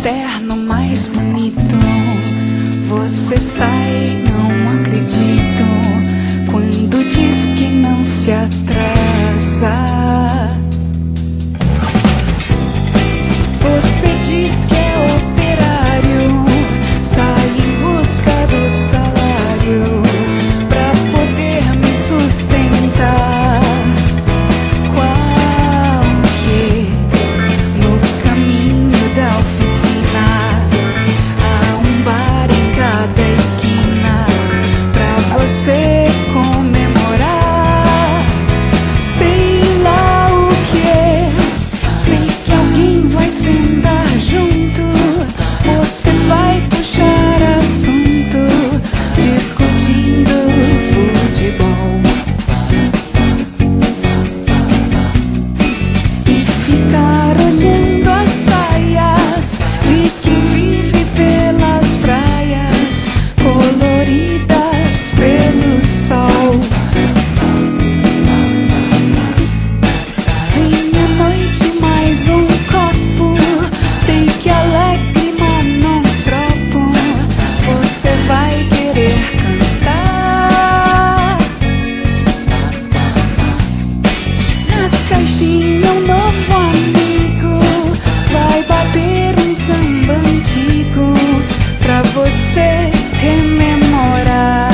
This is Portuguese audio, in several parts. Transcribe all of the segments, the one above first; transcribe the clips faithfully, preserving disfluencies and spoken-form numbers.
terno mais bonito. Você sai, não acredito, quando diz que não se atrasa. Você diz que é operário, sai em busca do salário pra poder me sustentar. Qual que no caminho da oficina há um bar em cada esquina pra você comemorar. Sei lá o que é, sei que alguém vai sentar junto. Você vai puxar assunto, discutindo futebol, e ficar olhando as saias de quem vive pelas praias coloridas pelo sol. Vem à noite mais um copo, sei que alegre, mas não tropo. Você vai querer cantar. Na caixinha um novo amigo vai bater um samba antigo pra você rememorar.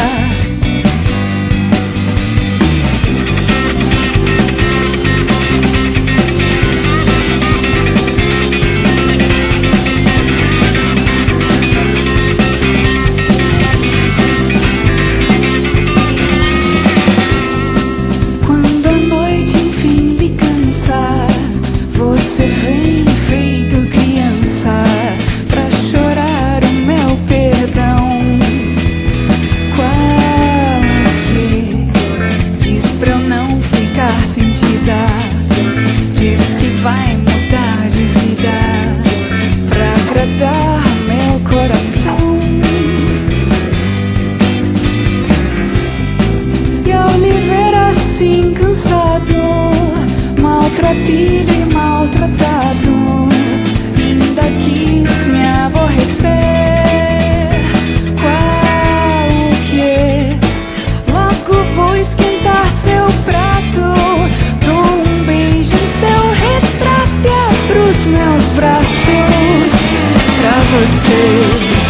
Quando a noite enfim lhe cansar, você vem feito criança pra chorar o meu perdão. Qual que diz pra eu não ficar sentida, diz que vai mudar de vida pra agradar meu coração. E ao lhe ver assim cansado, maltrapilho e maltratado, ainda quis me aborrecer. Qual que é? Logo vou esquentar seu prato, dou um beijo em seu retrato e abro os meus braços pra você.